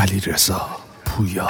علیرضا پویا.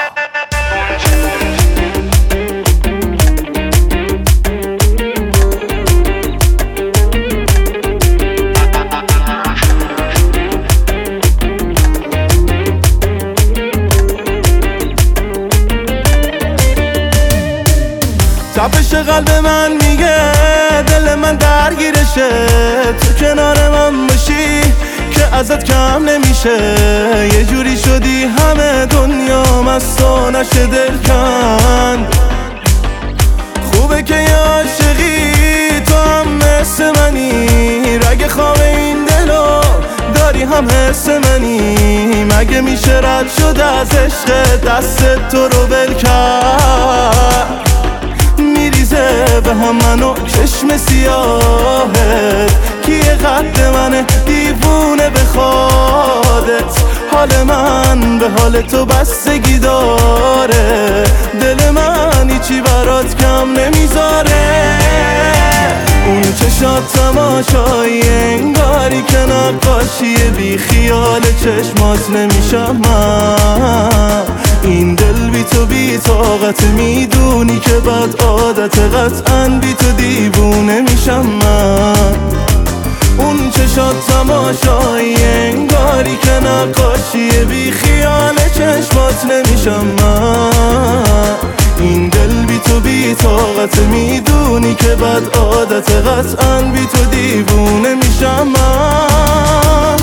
تپش قلب من میگه دل من درگیرشه، تو کنار من باشی که ازت کم نمیشه. یه جوری شدی همه دنیا مستو نشه دل کند. خوبه که یه عاشقی تو هم مثل منی، رگ خواب این دلو داری هم حس منی. مگه میشه رد شد از عشق دست تو رو ول کرد؟ میریزه به هم منو چشم سیاهت، کیه قد منه دیوونه بخوادت. حال من به حال تو بستگی داره، دل من هیچی برات کم نمیذاره. اون چشات تماشایی انگاری که نقاشی بی خیال چشمات نمیشم من. این دل بی تو بی طاقت، میدونی که بد عادت، قطعاً بی تو دیوونه میشم من. اون چشات تماشایی انگاری که نقاشی بی خیال چشمات نمیشم من. این دل بی تو بی طاقت، میدونی که بد عادت، قطعاً بی تو دیوونه میشم من.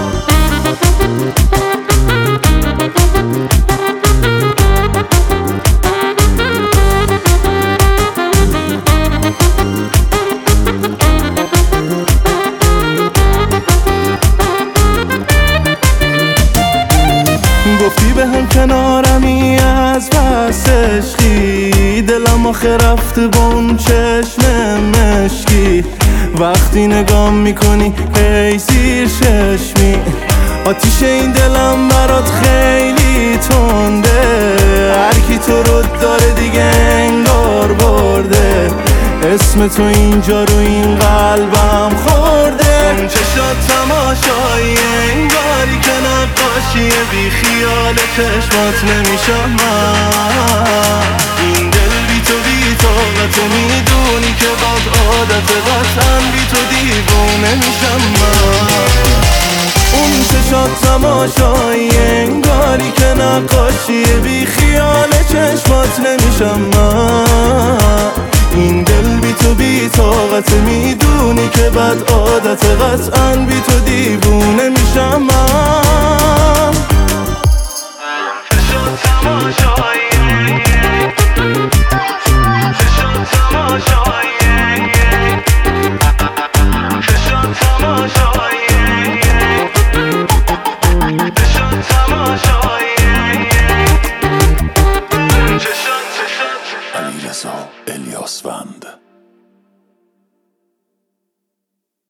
گفتی به هم کنارمی از پس عشقی، دلم آخه رفته با اون چشم مشکی. وقتی نگام میکنی ای زیر چشمی، آتیش این دلم برات خیلی تنده. هرکی تو رو داره دیگه انگار برده، اسم تو اینجا رو این قلبم خورده. اون چشات تماشایی انگاری که نقاشی بی خیال چشمات نمیشم من. این دل بی تو بی طاقت، میدونی که بد عادت، قطعاً بی تو دیوونه میشم من. اون چشات تماشایی انگاری که نقاشی بی خیال چشمات نمیشم من. این دل بی تو بی طاقت، میدونی که بد عادت، قطعاً بی تو دیوونه میشم من. چشات تماشایی، چشات تماشایی، چشات تماشایی، چشات تماشایی. علیرضا الیاس‌فن.